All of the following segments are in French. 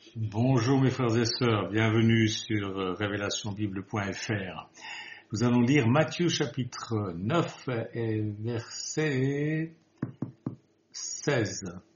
Bonjour mes frères et sœurs, bienvenue sur révélationbible.fr. Nous allons lire Matthieu chapitre 9 et verset 16.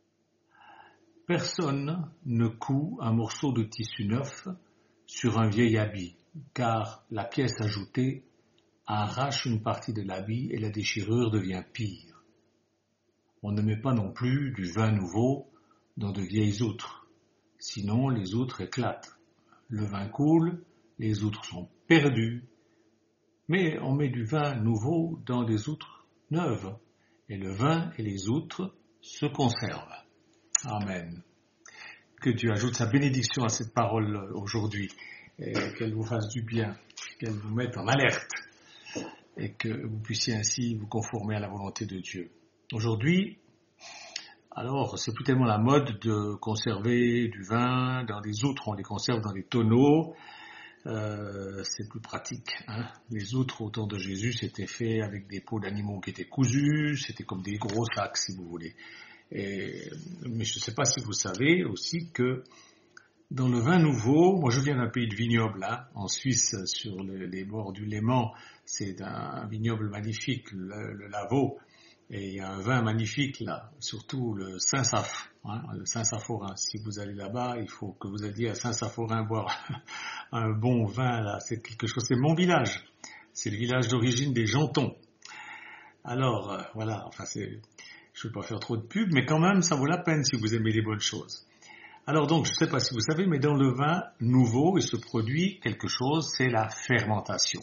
Personne ne coud un morceau de tissu neuf sur un vieil habit, car la pièce ajoutée arrache une partie de l'habit et la déchirure devient pire. On ne met pas non plus du vin nouveau dans de vieilles outres. Sinon, les outres éclatent. Le vin coule, les outres sont perdues. Mais on met du vin nouveau dans des outres neuves. Et le vin et les outres se conservent. Amen. Que Dieu ajoute sa bénédiction à cette parole aujourd'hui. Et qu'elle vous fasse du bien. Qu'elle vous mette en alerte. Et que vous puissiez ainsi vous conformer à la volonté de Dieu. Aujourd'hui, alors, c'est plus tellement la mode de conserver du vin dans des outres, on les conserve dans des tonneaux, c'est plus pratique. Hein. Les outres au temps de Jésus, c'était fait avec des peaux d'animaux qui étaient cousus, c'était comme des gros sacs si vous voulez. Mais je ne sais pas si vous savez aussi que dans le vin nouveau, moi je viens d'un pays de vignoble, hein, en Suisse, sur les bords du Léman, c'est un vignoble magnifique, le Lavaux. Et il y a un vin magnifique là, surtout le Saint-Saph, hein, le Saint-Saphorin. Si vous allez là-bas, il faut que vous alliez à Saint-Saphorin boire un bon vin là. C'est quelque chose. C'est mon village. C'est le village d'origine des Jantons. Alors voilà. Enfin, je ne vais pas faire trop de pub, mais quand même, ça vaut la peine si vous aimez les bonnes choses. Alors donc, je ne sais pas si vous savez, mais dans le vin nouveau, il se produit quelque chose. C'est la fermentation.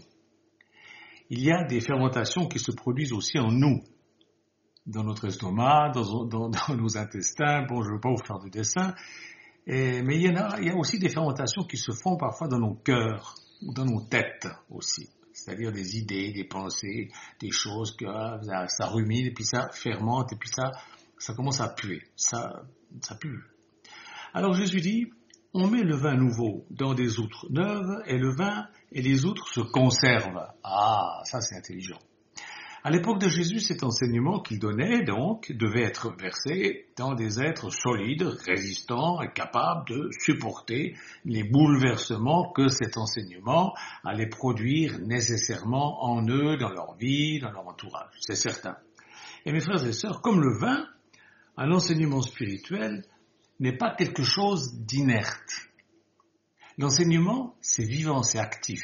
Il y a des fermentations qui se produisent aussi en nous. Dans notre estomac, dans nos intestins. Bon, je ne veux pas vous faire de dessin. Mais il y a aussi des fermentations qui se font parfois dans nos cœurs, ou dans nos têtes aussi. C'est-à-dire des idées, des pensées, des choses que ça rumine, et puis ça fermente, et puis ça commence à puer. Ça pue. Alors Jésus dit, on met le vin nouveau dans des outres neuves, et le vin et les outres se conservent. Ah, ça c'est intelligent. À l'époque de Jésus, cet enseignement qu'il donnait, donc, devait être versé dans des êtres solides, résistants et capables de supporter les bouleversements que cet enseignement allait produire nécessairement en eux, dans leur vie, dans leur entourage. C'est certain. Et mes frères et sœurs, comme le vin, un enseignement spirituel n'est pas quelque chose d'inerte. L'enseignement, c'est vivant, c'est actif.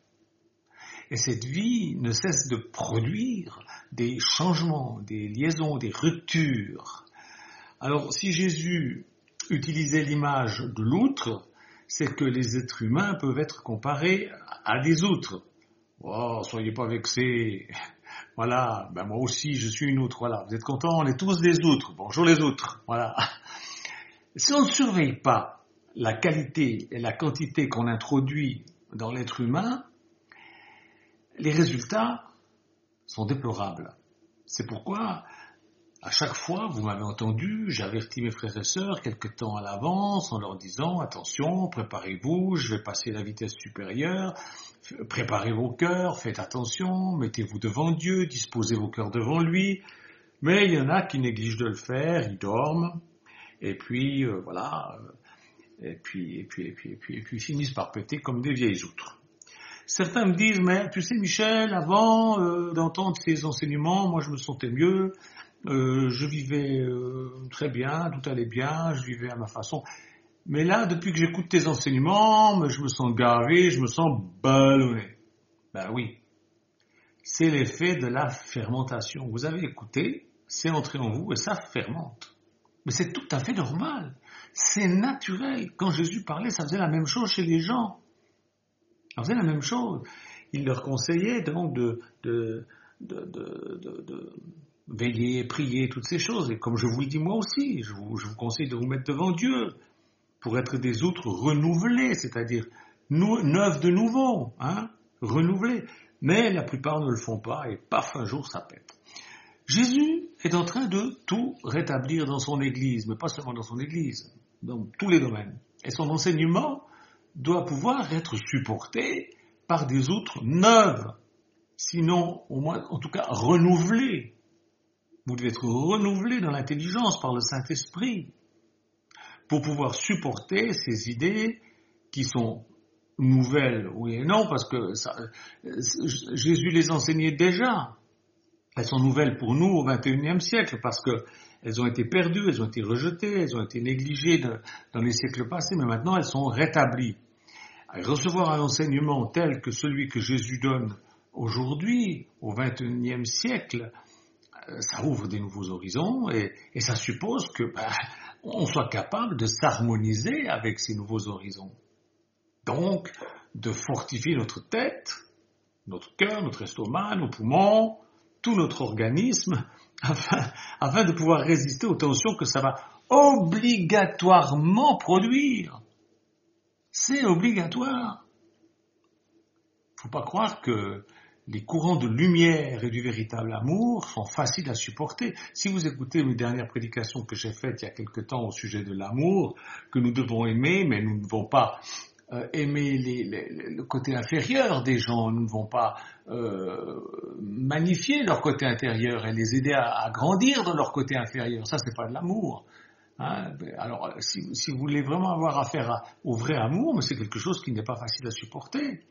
Et cette vie ne cesse de produire des changements, des liaisons, des ruptures. Alors, si Jésus utilisait l'image de l'outre, c'est que les êtres humains peuvent être comparés à des outres. Oh, soyez pas vexés. Voilà, moi aussi, je suis une outre. Voilà, vous êtes contents, on est tous des outres. Bonjour les outres. Voilà. Si on ne surveille pas la qualité et la quantité qu'on introduit dans l'être humain, les résultats sont déplorables. C'est pourquoi, à chaque fois, vous m'avez entendu, j'avertis mes frères et sœurs quelque temps à l'avance en leur disant, attention, préparez-vous, je vais passer la vitesse supérieure, préparez vos cœurs, faites attention, mettez-vous devant Dieu, disposez vos cœurs devant lui. Mais il y en a qui négligent de le faire, ils dorment, et puis voilà, et puis finissent par péter comme des vieilles outres. Certains me disent, mais tu sais Michel, avant d'entendre ces enseignements, moi je me sentais mieux, je vivais très bien, tout allait bien, je vivais à ma façon. Mais là, depuis que j'écoute tes enseignements, je me sens gavé, je me sens ballonné. Ben oui, c'est l'effet de la fermentation. Vous avez écouté, c'est entré en vous et ça fermente. Mais c'est tout à fait normal, c'est naturel. Quand Jésus parlait, ça faisait la même chose chez les gens. On faisait la même chose. Il leur conseillait donc de veiller, prier, toutes ces choses. Et comme je vous le dis moi aussi, je vous conseille de vous mettre devant Dieu pour être des outres renouvelés, c'est-à-dire neuves de nouveau, hein, renouvelés. Mais la plupart ne le font pas et paf, un jour ça pète. Jésus est en train de tout rétablir dans son Église, mais pas seulement dans son Église, dans tous les domaines. Et son enseignement doit pouvoir être supporté par des outres neuves, sinon, au moins, en tout cas, renouvelées. Vous devez être renouvelé dans l'intelligence par le Saint-Esprit. pour pouvoir supporter ces idées qui sont nouvelles, oui et non, parce que Jésus les enseignait déjà. Elles sont nouvelles pour nous au XXIe siècle parce qu'elles ont été perdues, elles ont été rejetées, elles ont été négligées dans les siècles passés, mais maintenant elles sont rétablies. Recevoir un enseignement tel que celui que Jésus donne aujourd'hui, au XXIe siècle, ça ouvre des nouveaux horizons et ça suppose que on soit capable de s'harmoniser avec ces nouveaux horizons. Donc, de fortifier notre tête, notre cœur, notre estomac, nos poumons, tout notre organisme, afin de pouvoir résister aux tensions que ça va obligatoirement produire. C'est obligatoire. Il ne faut pas croire que les courants de lumière et du véritable amour sont faciles à supporter. Si vous écoutez mes dernières prédications que j'ai faites il y a quelque temps au sujet de l'amour, que nous devons aimer, mais nous ne devons pas aimer le côté inférieur des gens, nous ne devons pas magnifier leur côté intérieur et les aider à grandir dans leur côté inférieur. Ça, c'est pas de l'amour. Hein? Alors, si vous voulez vraiment avoir affaire au vrai amour, mais c'est quelque chose qui n'est pas facile à supporter.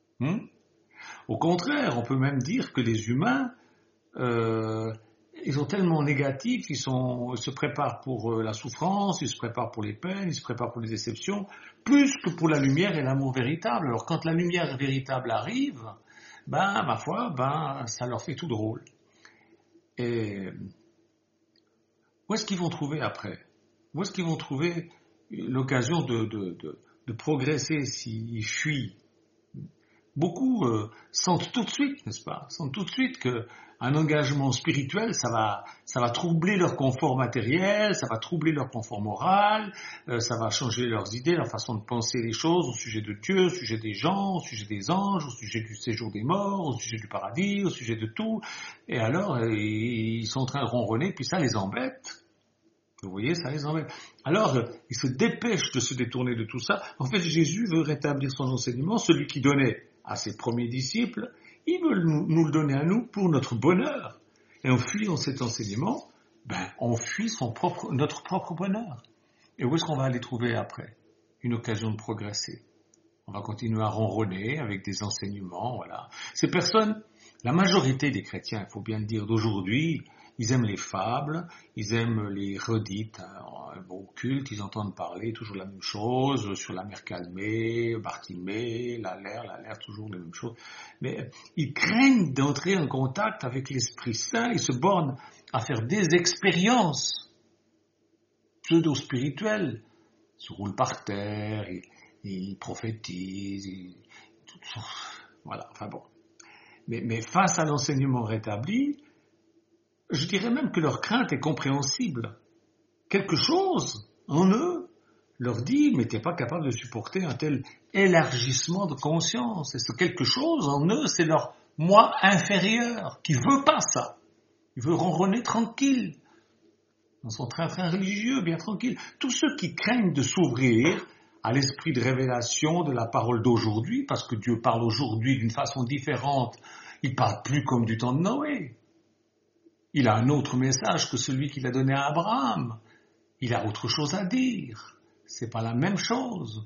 Au contraire, on peut même dire que les humains, ils sont tellement négatifs, ils se préparent pour la souffrance, ils se préparent pour les peines, ils se préparent pour les déceptions, plus que pour la lumière et l'amour véritable. Alors quand la lumière véritable arrive, ma foi, ça leur fait tout drôle. Et où est-ce qu'ils vont trouver après? Où est-ce qu'ils vont trouver l'occasion de progresser s'ils fuient? Beaucoup sentent tout de suite, n'est-ce pas, sentent tout de suite qu'un engagement spirituel, ça va troubler leur confort matériel, ça va troubler leur confort moral, ça va changer leurs idées, leur façon de penser les choses au sujet de Dieu, au sujet des gens, au sujet des anges, au sujet du séjour des morts, au sujet du paradis, au sujet de tout. Et alors, ils sont en train de ronronner, puis ça les embête. Vous voyez, ça les embête. Alors, ils se dépêchent de se détourner de tout ça. En fait, Jésus veut rétablir son enseignement, celui qui donnait à ses premiers disciples, il veut nous le donner à nous pour notre bonheur. Et en fuyant cet enseignement, on fuit notre propre bonheur. Et où est-ce qu'on va aller trouver après une occasion de progresser? On va continuer à ronronner avec des enseignements, voilà. Ces personnes, la majorité des chrétiens, il faut bien le dire, d'aujourd'hui, ils aiment les fables, ils aiment les redites, au culte, ils entendent parler toujours la même chose, sur la mer Calmée, Bartimée, l'air, toujours la même chose. Mais ils craignent d'entrer en contact avec l'Esprit Saint, ils se bornent à faire des expériences pseudo-spirituelles. Ils se roulent par terre, ils prophétisent, voilà, enfin bon. Mais face à l'enseignement rétabli, je dirais même que leur crainte est compréhensible. Quelque chose en eux leur dit, mais t'es pas capable de supporter un tel élargissement de conscience. Et ce quelque chose en eux, c'est leur moi inférieur, qui veut pas ça. Il veut ronronner tranquille, dans son train-train religieux, bien tranquille. Tous ceux qui craignent de s'ouvrir à l'esprit de révélation de la parole d'aujourd'hui, parce que Dieu parle aujourd'hui d'une façon différente, il parle plus comme du temps de Noé. Il a un autre message que celui qu'il a donné à Abraham. Il a autre chose à dire. C'est pas la même chose.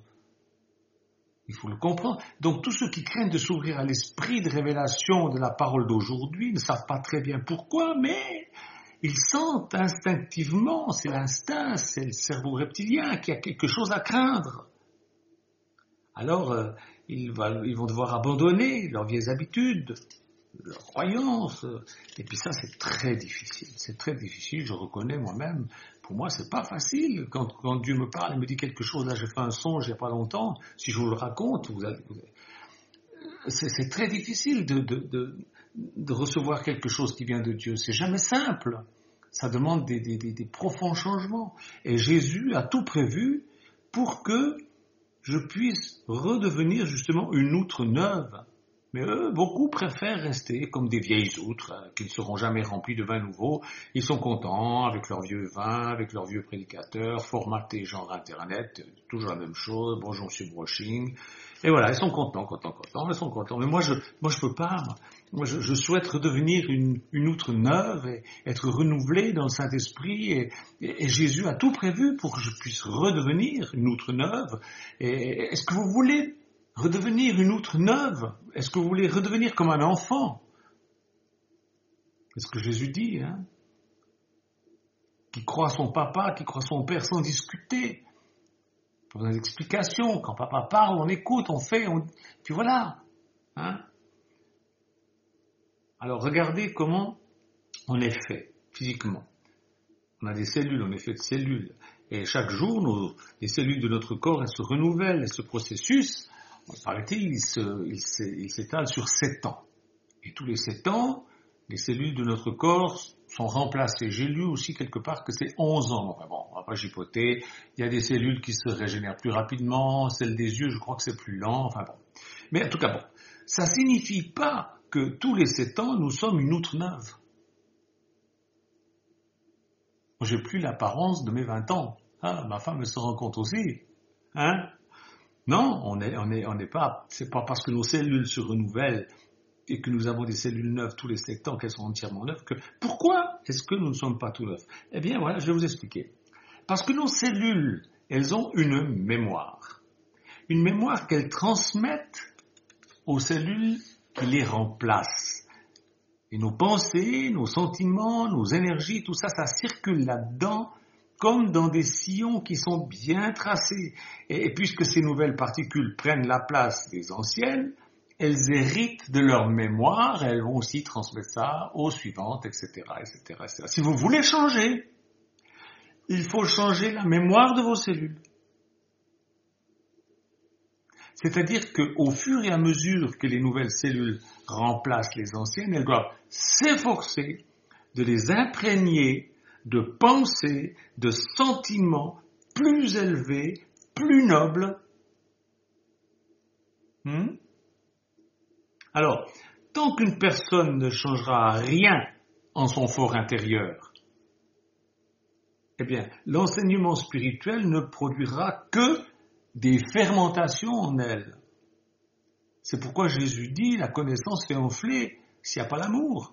Il faut le comprendre. Donc tous ceux qui craignent de s'ouvrir à l'esprit de révélation de la parole d'aujourd'hui ne savent pas très bien pourquoi, mais ils sentent instinctivement, c'est l'instinct, c'est le cerveau reptilien qui a quelque chose à craindre. Alors ils vont devoir abandonner leurs vieilles habitudes, leurs croyances, et puis ça c'est très difficile, je reconnais moi-même, pour moi c'est pas facile, quand Dieu me parle et me dit quelque chose, là j'ai fait un songe il n'y a pas longtemps, si je vous le raconte, c'est très difficile de recevoir quelque chose qui vient de Dieu, c'est jamais simple, ça demande des profonds changements, et Jésus a tout prévu pour que je puisse redevenir justement une outre neuve. Mais eux, beaucoup préfèrent rester comme des vieilles outres, qui ne seront jamais remplies de vin nouveau. Ils sont contents avec leur vieux vin, avec leur vieux prédicateur, formaté genre Internet, toujours la même chose, bonjour monsieur Broching. Et voilà, ils sont contents, ils sont contents. Mais moi, je peux pas. Moi, je souhaite redevenir une outre neuve et être renouvelé dans le Saint-Esprit. Et Jésus a tout prévu pour que je puisse redevenir une outre neuve. Et est-ce que vous voulez redevenir une outre neuve? Est-ce que vous voulez redevenir comme un enfant? C'est ce que Jésus dit, hein? Qui croit son papa, qui croit son père sans discuter. Pas besoin d'explications. Quand papa parle, on écoute, on fait, puis voilà. Hein? Alors regardez comment on est fait physiquement. On a des cellules, on est fait de cellules. Et chaque jour, les cellules de notre corps, elles se renouvellent. Et ce processus, paraît-il, il s'étale sur 7 ans. Et tous les 7 ans, les cellules de notre corps sont remplacées. J'ai lu aussi quelque part que c'est 11 ans. Enfin bon, on va pas chipoter. Il y a des cellules qui se régénèrent plus rapidement. Celles des yeux, je crois que c'est plus lent. Enfin bon. Mais en tout cas, bon. Ça signifie pas que tous les 7 ans, nous sommes une outre neuve. Moi, j'ai plus l'apparence de mes 20 ans. Ah, ma femme se rend compte aussi. Hein? Non, on n'est pas, c'est pas parce que nos cellules se renouvellent et que nous avons des cellules neuves tous les 7 ans qu'elles sont entièrement neuves que, pourquoi est-ce que nous ne sommes pas tout neufs? Eh bien, voilà, je vais vous expliquer. Parce que nos cellules, elles ont une mémoire. Une mémoire qu'elles transmettent aux cellules qui les remplacent. Et nos pensées, nos sentiments, nos énergies, tout ça, ça circule là-dedans comme dans des sillons qui sont bien tracés. Et puisque ces nouvelles particules prennent la place des anciennes, elles héritent de leur mémoire, elles vont aussi transmettre ça aux suivantes, etc., etc., etc. Si vous voulez changer, il faut changer la mémoire de vos cellules. C'est-à-dire qu'au fur et à mesure que les nouvelles cellules remplacent les anciennes, elles doivent s'efforcer de les imprégner de pensées, de sentiments plus élevés, plus nobles. Alors, tant qu'une personne ne changera rien en son fort intérieur, eh bien, l'enseignement spirituel ne produira que des fermentations en elle. C'est pourquoi Jésus dit, la connaissance fait enfler s'il n'y a pas l'amour.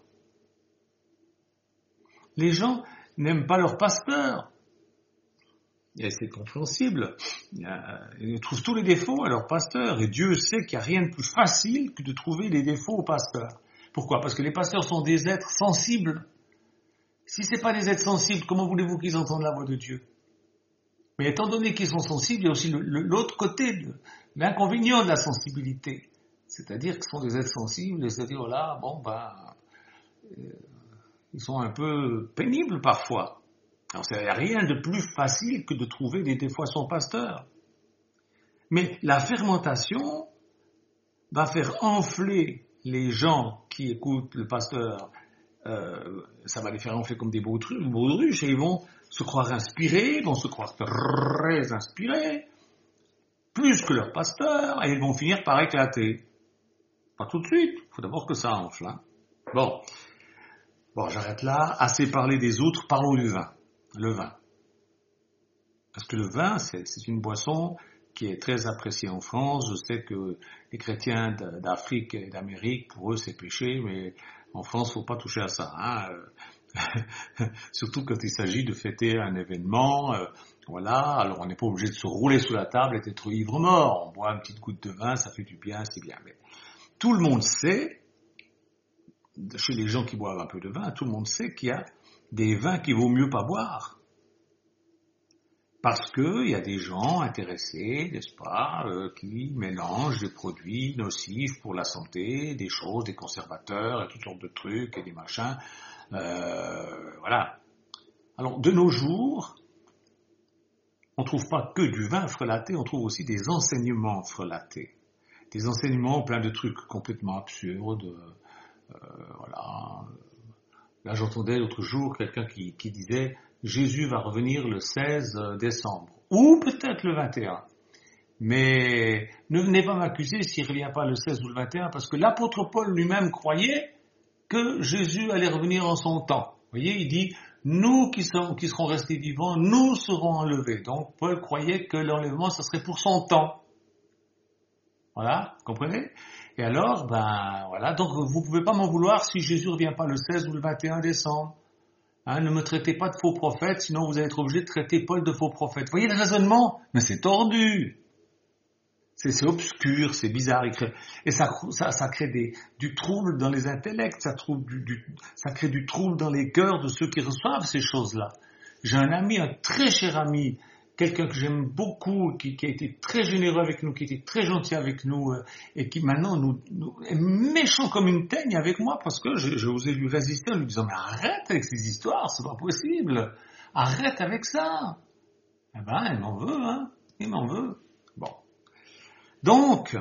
Les gens n'aiment pas leur pasteur. Et c'est compréhensible. Ils trouvent tous les défauts à leur pasteur. Et Dieu sait qu'il n'y a rien de plus facile que de trouver les défauts au pasteur. Pourquoi? Parce que les pasteurs sont des êtres sensibles. Si ce n'est pas des êtres sensibles, comment voulez-vous qu'ils entendent la voix de Dieu? Mais étant donné qu'ils sont sensibles, il y a aussi l'autre côté, l'inconvénient de la sensibilité. C'est-à-dire qu'ils sont des êtres sensibles, et c'est-à-dire, voilà, bon, ils sont un peu pénibles parfois. Alors, il n'y a rien de plus facile que de trouver des défauts à son pasteur. Mais la fermentation va faire enfler les gens qui écoutent le pasteur. Ça va les faire enfler comme des baudruches, et ils vont se croire inspirés, vont se croire très inspirés, plus que leur pasteur, et ils vont finir par éclater. Pas tout de suite, il faut d'abord que ça enfle. Hein. Bon, j'arrête là. Assez parlé des autres, parlons du vin. Le vin. Parce que le vin, c'est une boisson qui est très appréciée en France. Je sais que les chrétiens d'Afrique et d'Amérique, pour eux, c'est péché, mais en France, il ne faut pas toucher à ça. Hein. Surtout quand il s'agit de fêter un événement. Voilà, alors on n'est pas obligé de se rouler sous la table et d'être ivre-mort. On boit une petite goutte de vin, ça fait du bien, c'est bien. Mais tout le monde sait, chez les gens qui boivent un peu de vin, tout le monde sait qu'il y a des vins qu'il vaut mieux pas boire. Parce qu'il y a des gens intéressés, n'est-ce pas, qui mélangent des produits nocifs pour la santé, des choses, des conservateurs, et toutes sortes de trucs et des machins. Voilà. Alors, de nos jours, on ne trouve pas que du vin frelaté, on trouve aussi des enseignements frelatés. Des enseignements pleins de trucs complètement absurdes. Voilà. Là, j'entendais l'autre jour quelqu'un qui disait « Jésus va revenir le 16 décembre » ou peut-être le 21. Mais ne venez pas m'accuser s'il ne revient pas le 16 ou le 21, parce que l'apôtre Paul lui-même croyait que Jésus allait revenir en son temps. Vous voyez, il dit, nous qui serons restés vivants, nous serons enlevés. Donc Paul croyait que l'enlèvement, ça serait pour son temps. Voilà, vous comprenez? Et alors, voilà, donc vous ne pouvez pas m'en vouloir si Jésus ne revient pas le 16 ou le 21 décembre. Ne me traitez pas de faux prophète, sinon vous allez être obligé de traiter Paul de faux prophète. Vous voyez le raisonnement? Mais c'est tordu. C'est obscur, c'est bizarre. Et ça crée du trouble dans les intellects, ça crée du trouble dans les cœurs de ceux qui reçoivent ces choses-là. J'ai un ami, un très cher ami, quelqu'un que j'aime beaucoup, qui a été très généreux avec nous, qui a été très gentil avec nous, et qui maintenant est méchant comme une teigne avec moi, parce que j'ai osé lui résister en lui disant, mais arrête avec ces histoires, c'est pas possible. Arrête avec ça. Eh il m'en veut, il m'en veut. Bon. Donc,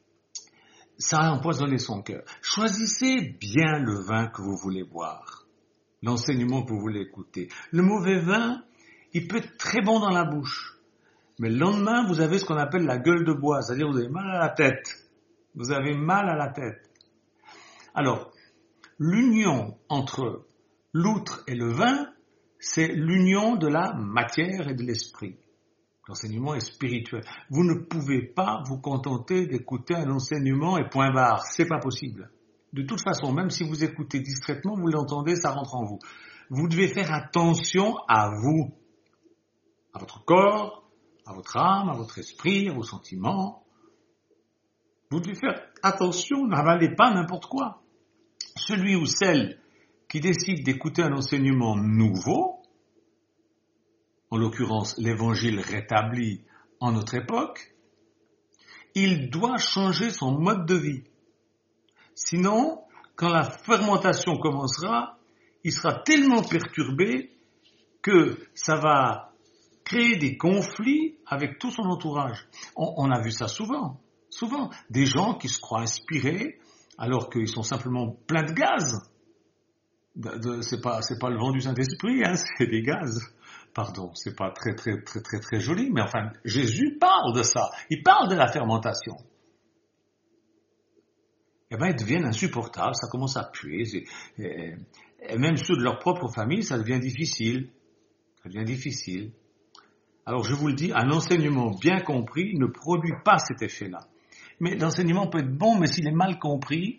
ça a empoisonné son cœur. Choisissez bien le vin que vous voulez boire, l'enseignement que vous voulez écouter. Le mauvais vin, il peut être très bon dans la bouche, mais le lendemain, vous avez ce qu'on appelle la gueule de bois, c'est-à-dire vous avez mal à la tête. Vous avez mal à la tête. Alors, l'union entre l'outre et le vin, c'est l'union de la matière et de l'esprit. L'enseignement est spirituel. Vous ne pouvez pas vous contenter d'écouter un enseignement et point barre. C'est pas possible. De toute façon, même si vous écoutez distraitement, vous l'entendez, ça rentre en vous. Vous devez faire attention à vous, à votre corps, à votre âme, à votre esprit, à vos sentiments. Vous devez faire attention, n'avalez pas n'importe quoi. Celui ou celle qui décide d'écouter un enseignement nouveau, en l'occurrence l'évangile rétabli en notre époque, il doit changer son mode de vie. Sinon, quand la fermentation commencera, il sera tellement perturbé que ça va créer des conflits avec tout son entourage. On a vu ça souvent. Des gens qui se croient inspirés alors qu'ils sont simplement pleins de gaz. C'est pas le vent du Saint-Esprit, c'est des gaz. Pardon, c'est pas très joli, mais enfin, Jésus parle de ça. Il parle de la fermentation. Ils deviennent insupportables, ça commence à puer. Et même ceux de leur propre famille, ça devient difficile. Alors je vous le dis, un enseignement bien compris ne produit pas cet effet-là. Mais l'enseignement peut être bon, mais s'il est mal compris,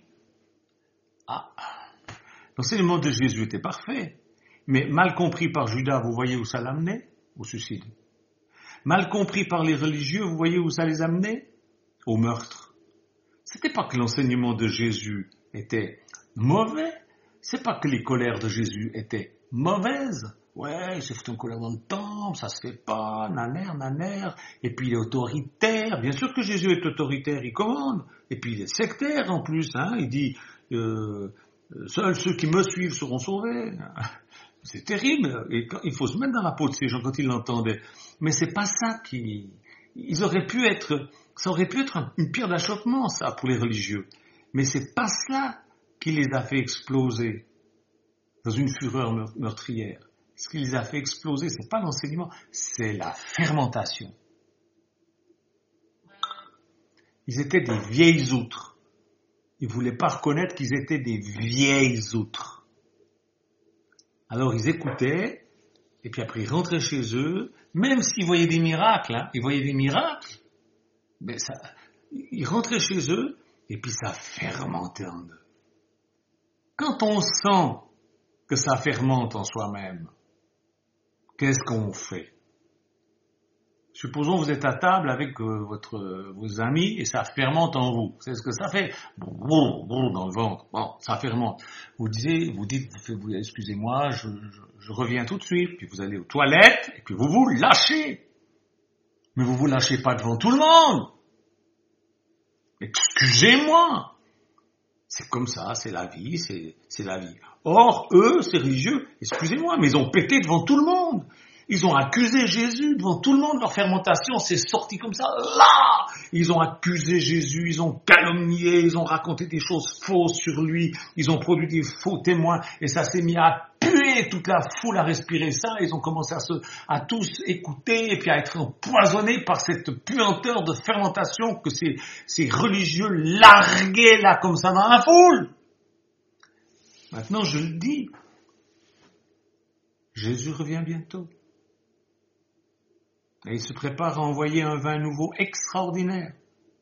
l'enseignement de Jésus était parfait. Mais mal compris par Judas, vous voyez où ça l'amenait? Au suicide. Mal compris par les religieux, vous voyez où ça les amenait? Au meurtre. C'était pas que l'enseignement de Jésus était mauvais, c'est pas que les colères de Jésus étaient mauvaises. Ouais, il s'est foutu en colère dans le temple, ça se fait pas, naner, et puis il est autoritaire. Bien sûr que Jésus est autoritaire, il commande, et puis il est sectaire en plus, il dit seuls ceux qui me suivent seront sauvés. C'est terrible, et il faut se mettre dans la peau de ces gens quand ils l'entendaient. Mais c'est pas ça ça aurait pu être une pierre d'achoppement, ça, pour les religieux. Mais c'est pas cela qui les a fait exploser dans une fureur meurtrière. Ce qui les a fait exploser, c'est pas l'enseignement, c'est la fermentation. Ils étaient des vieilles outres. Ils voulaient pas reconnaître qu'ils étaient des vieilles outres. Alors ils écoutaient, et puis après ils rentraient chez eux, même s'ils voyaient des miracles, mais ils rentraient chez eux, et puis ça fermentait en eux. Quand on sent que ça fermente en soi-même, qu'est-ce qu'on fait? Supposons que vous êtes à table avec vos amis et ça fermente en vous. C'est ce que ça fait. Dans le ventre. Bon, ça fermente. Vous dites, excusez-moi, je reviens tout de suite. Puis vous allez aux toilettes et puis vous vous lâchez. Mais vous vous lâchez pas devant tout le monde. Excusez-moi. C'est comme ça, c'est la vie, c'est la vie. Or, eux, ces religieux, excusez-moi, mais ils ont pété devant tout le monde. Ils ont accusé Jésus devant tout le monde, leur fermentation s'est sortie comme ça, là! Ils ont accusé Jésus, ils ont calomnié, ils ont raconté des choses fausses sur lui, ils ont produit des faux témoins, et ça s'est mis à puer, toute la foule a respiré ça, ils ont commencé à tous écouter, et puis à être empoisonnés par cette puanteur de fermentation que ces religieux larguaient là comme ça dans la foule. Maintenant je le dis, Jésus revient bientôt. Et il se prépare à envoyer un vin nouveau extraordinaire.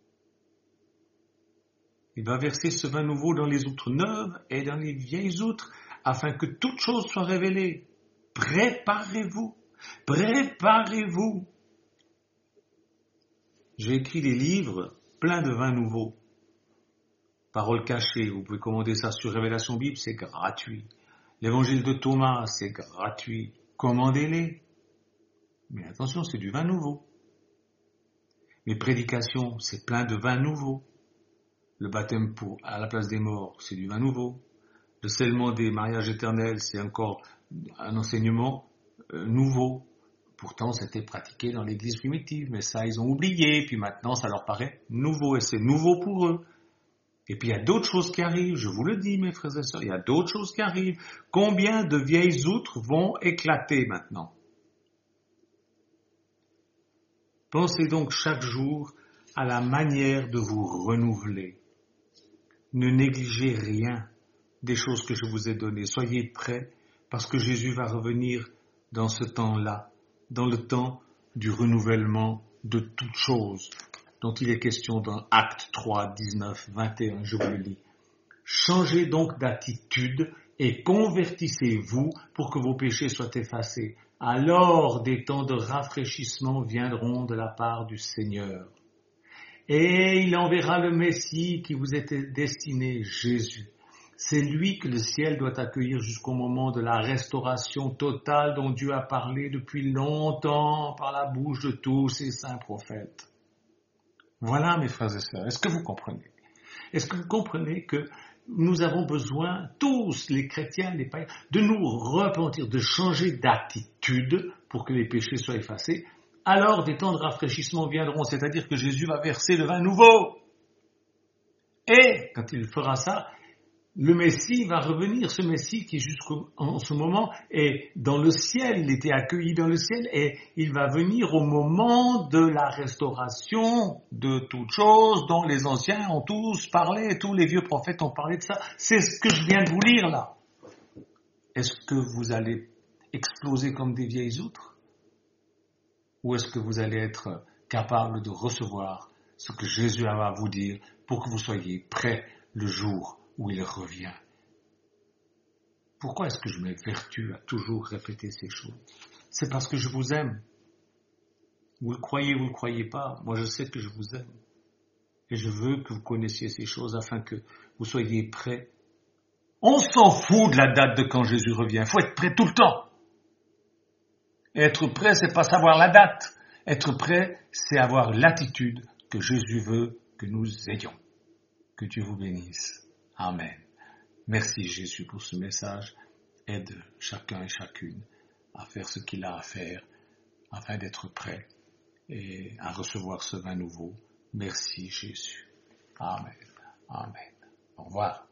Il va verser ce vin nouveau dans les outres neuves et dans les vieilles outres, afin que toute chose soit révélée. Préparez-vous, préparez-vous. J'ai écrit des livres pleins de vin nouveau. Paroles cachées, vous pouvez commander ça sur Révélation Bible, c'est gratuit. L'évangile de Thomas, c'est gratuit. Commandez-les. Mais attention, c'est du vin nouveau. Mes prédications, c'est plein de vin nouveau. Le baptême à la place des morts, c'est du vin nouveau. Le scellement des mariages éternels, c'est encore un enseignement nouveau. Pourtant, c'était pratiqué dans l'église primitive, mais ça, ils ont oublié. Puis maintenant, ça leur paraît nouveau, et c'est nouveau pour eux. Et puis, il y a d'autres choses qui arrivent, je vous le dis, mes frères et sœurs, il y a d'autres choses qui arrivent. Combien de vieilles outres vont éclater maintenant? Pensez donc chaque jour à la manière de vous renouveler. Ne négligez rien des choses que je vous ai données. Soyez prêts parce que Jésus va revenir dans ce temps-là, dans le temps du renouvellement de toutes choses dont il est question dans Actes 3, 19, 21, je vous le lis. Changez donc d'attitude et convertissez-vous pour que vos péchés soient effacés. Alors des temps de rafraîchissement viendront de la part du Seigneur. Et il enverra le Messie qui vous était destiné, Jésus. C'est lui que le ciel doit accueillir jusqu'au moment de la restauration totale dont Dieu a parlé depuis longtemps par la bouche de tous ses saints prophètes. Voilà, mes frères et sœurs, est-ce que vous comprenez? Est-ce que vous comprenez que nous avons besoin, tous les chrétiens, les païens, de nous repentir, de changer d'attitude pour que les péchés soient effacés? Alors des temps de rafraîchissement viendront, c'est-à-dire que Jésus va verser le vin nouveau. Et quand il fera ça, le Messie va revenir, ce Messie qui jusqu'en ce moment est dans le ciel, il était accueilli dans le ciel et il va venir au moment de la restauration de toutes choses dont les anciens ont tous parlé, tous les vieux prophètes ont parlé de ça. C'est ce que je viens de vous lire là. Est-ce que vous allez exploser comme des vieilles outres? Ou est-ce que vous allez être capable de recevoir ce que Jésus a à vous dire pour que vous soyez prêts le jour où il revient? Pourquoi est-ce que je m'évertue à toujours répéter ces choses? C'est parce que je vous aime. Vous le croyez pas, moi je sais que je vous aime. Et je veux que vous connaissiez ces choses afin que vous soyez prêts. On s'en fout de la date de quand Jésus revient, il faut être prêt tout le temps. Et être prêt, c'est pas savoir la date. Être prêt, c'est avoir l'attitude que Jésus veut que nous ayons. Que Dieu vous bénisse. Amen. Merci Jésus pour ce message. Aide chacun et chacune à faire ce qu'il a à faire afin d'être prêt et à recevoir ce vin nouveau. Merci Jésus. Amen. Amen. Au revoir.